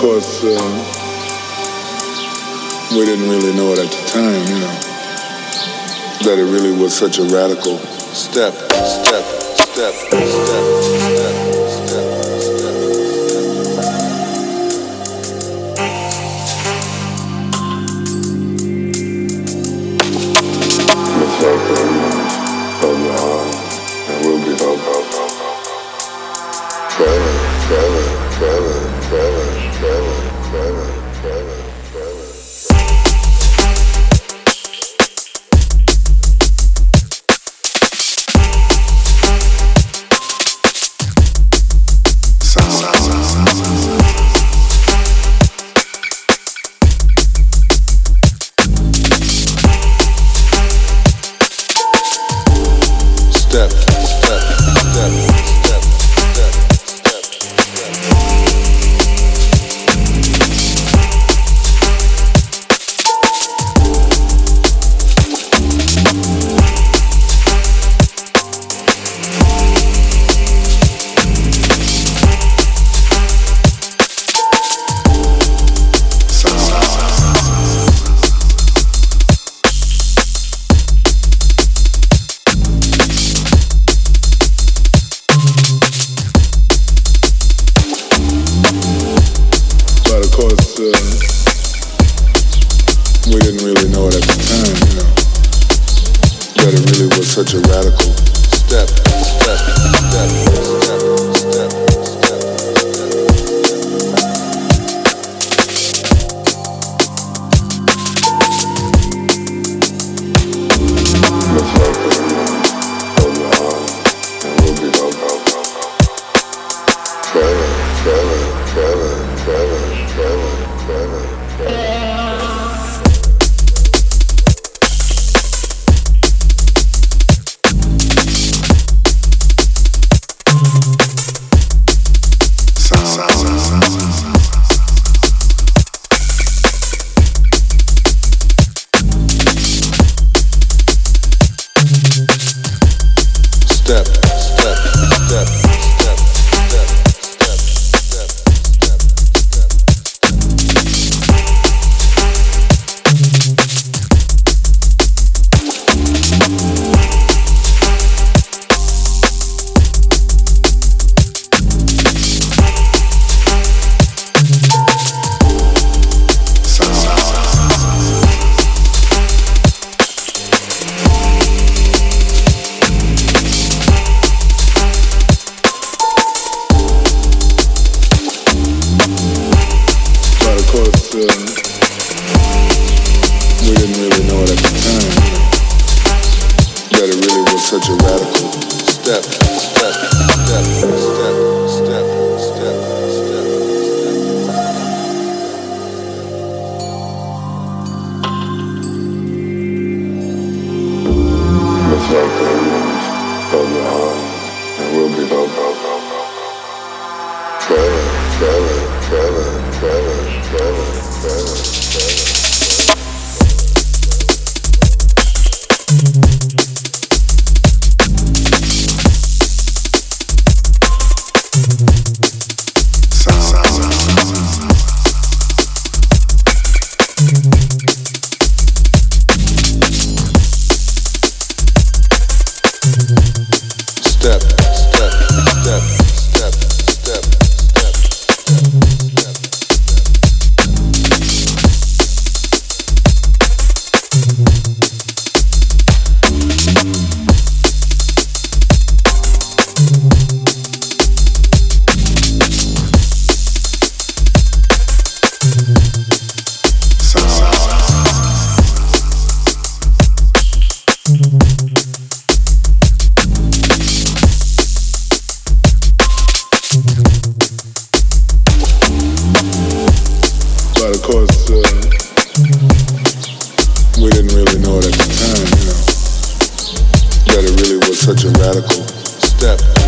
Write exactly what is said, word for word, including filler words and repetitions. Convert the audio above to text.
course, uh, we didn't really know it at the time, you know, that it really was such a radical step, step, step, step, step, step, step. Let's hope that of the heart, and we'll be hope, hope, hope, hope. Trailer, trailer, trailer, trailer, trailer, trailer, trailer, trailer. We didn't really know it at the time, you know, that it really was such a radical step, step, step, step, step, step, let's hope that we hold the heart, and we'll be hope, hope, hope, hope. Trailer, trailer, trailer, trailer, trailer, trailer, trailer. Step, step, step, step, step, step, step, step, we didn't really know it at the time, you know, that it really was such a radical step, step, step, step, step, step, step, let's hope that everyone's of the heart, and we'll be hope, hope, hope, hope. Trailer, trailer, trailer, trailer, trailer, trailer, trailer. Step, step, step, step, step, step, step, step, But of course, uh, we didn't really know it at the time, you know, that it really was such a radical step.